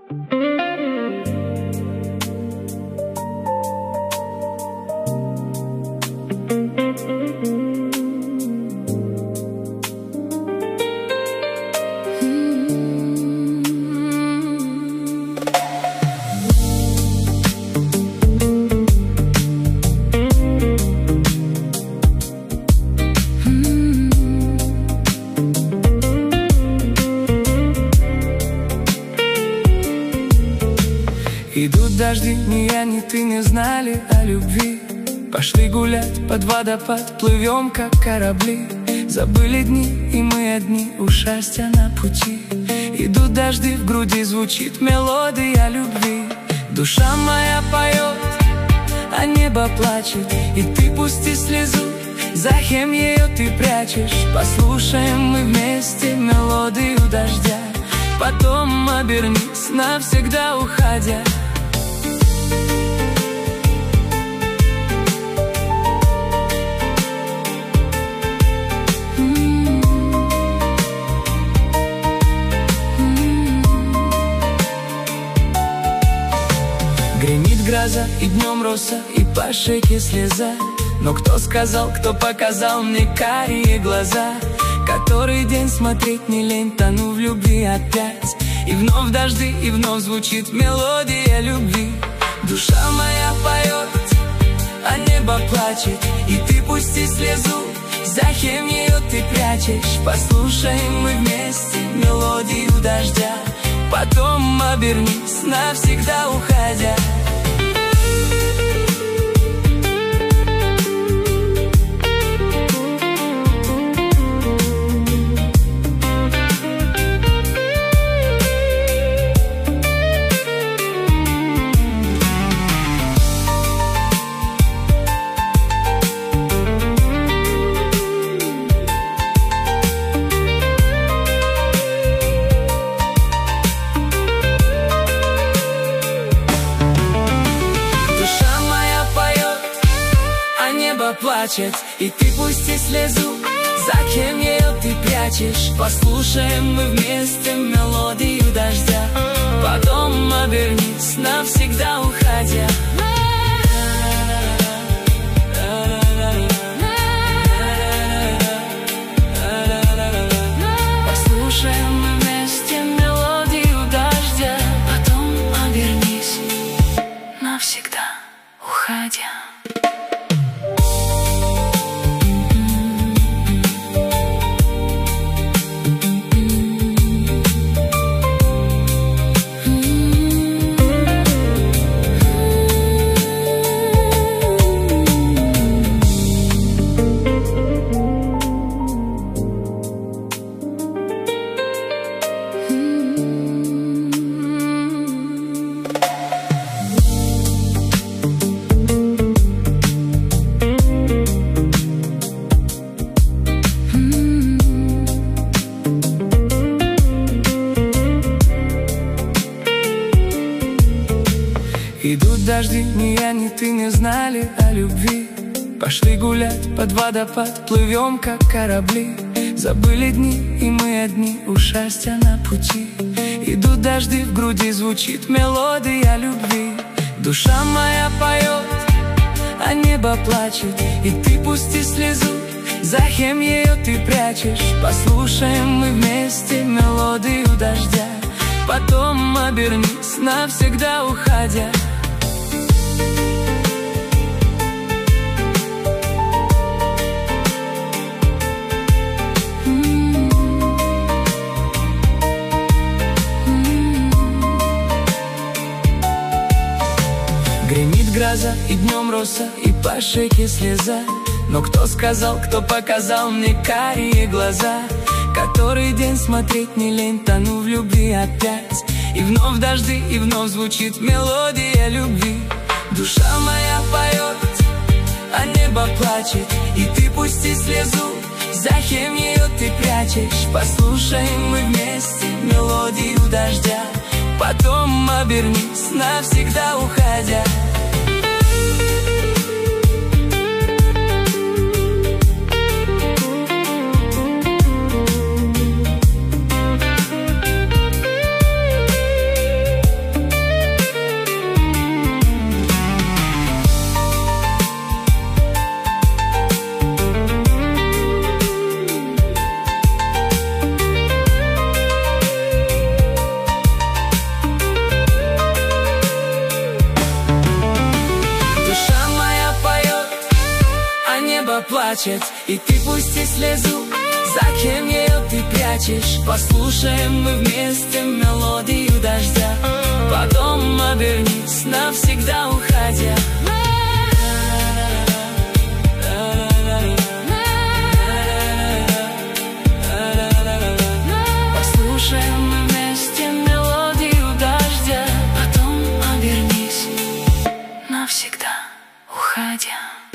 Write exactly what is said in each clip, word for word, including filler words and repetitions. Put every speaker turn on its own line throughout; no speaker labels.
Идут дожди, ни я, ни ты не знали о любви. Пошли гулять под водопад, плывем как корабли. Забыли дни, и мы одни, у счастья на пути. Идут дожди, в груди звучит мелодия любви. Душа моя поет, а небо плачет. И ты пусти слезу, зачем ее ты прячешь? Послушаем мы вместе мелодию дождя, потом обернись, навсегда уходя. Гремит гроза, и днем роса, и по шейке слеза. Но кто сказал, кто показал мне карие глаза? Который день смотреть не лень, тону в любви опять. И вновь дожди, и вновь звучит мелодия любви. Душа моя поет, а небо плачет. И ты пусти слезу, зачем ее ты прячешь? Послушаем мы вместе мелодию дождя, потом обернись, навсегда уходя. Плачет, и ты пусти слезу, зачем ее ты прячешь? Послушаем мы вместе мелодию дождя, потом обернись, навсегда уходя. Послушаем мы вместе мелодию дождя, потом обернись, навсегда уходя. Идут дожди, ни я, ни ты не знали о любви. Пошли гулять под водопад, плывем как корабли. Забыли дни, и мы одни, у счастья на пути. Идут дожди, в груди звучит мелодия любви. Душа моя поет, а небо плачет. И ты пусти слезу, зачем ее ты прячешь? Послушаем мы вместе мелодию дождя, потом обернись, навсегда уходя. Гремит гроза, и днем роса, и по шейке слеза. Но кто сказал, кто показал мне карие глаза? Который день смотреть не лень, тону в любви опять. И вновь дожди, и вновь звучит мелодия любви. Душа моя поет, а небо плачет. И ты пусти слезу, зачем ее ты прячешь? Послушаем мы вместе мелодию дождя, потом обернись, навсегда уходя. плачет, и ты пусти слезу. За кем ее ты прячешь? Послушаем мы вместе мелодию дождя. Потом обернись, навсегда уходя. Послушаем мы вместе мелодию дождя. Потом обернись, навсегда уходя.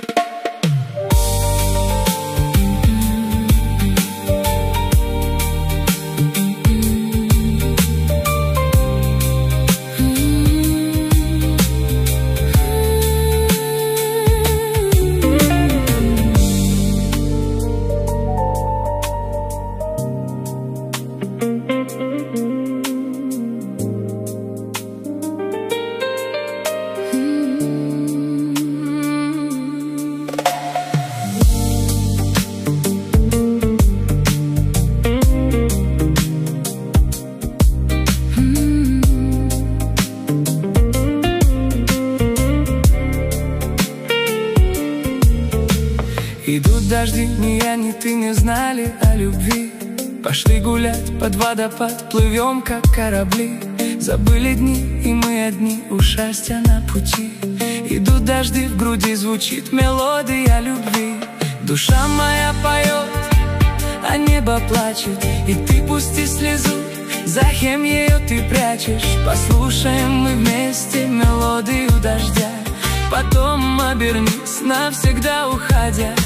Идут дожди, ни я, ни ты не знали о любви. Пошли гулять под водопад, плывем как корабли. Забыли дни, и мы одни у счастья на пути. Идут дожди, в груди звучит мелодия любви. Душа моя поет, а небо плачет, и ты пусти слезу. За кем ее ты прячешь? Послушаем мы вместе мелодию дождя. Потом обернись, навсегда уходя.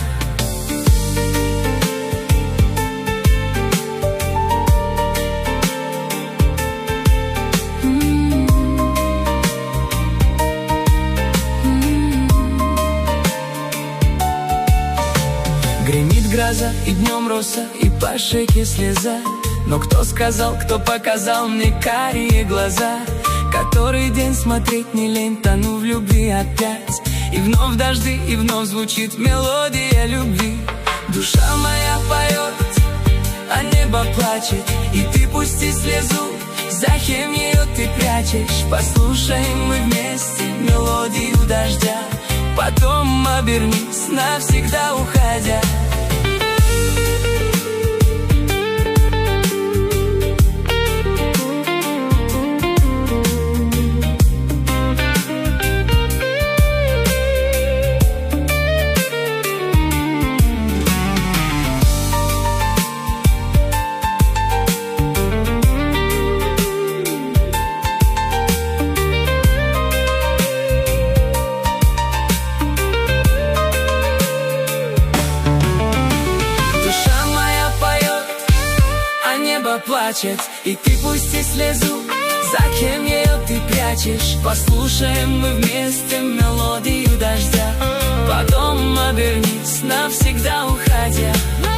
Гремит гроза, и днем роса, и по щеке слеза. Но кто сказал, кто показал мне карие глаза? Который день смотреть не лень, тону в любви опять. И вновь дожди, и вновь звучит мелодия любви. Душа моя поет, а небо плачет, и ты пусти слезу. За кем ее ты прячешь? Послушаем мы вместе мелодию дождя. Потом обернись, навсегда уходя. Плачет, и ты пусти слезу. За кем ее ты прячешь? Послушаем мы вместе мелодию дождя. Потом обернись, навсегда уходя.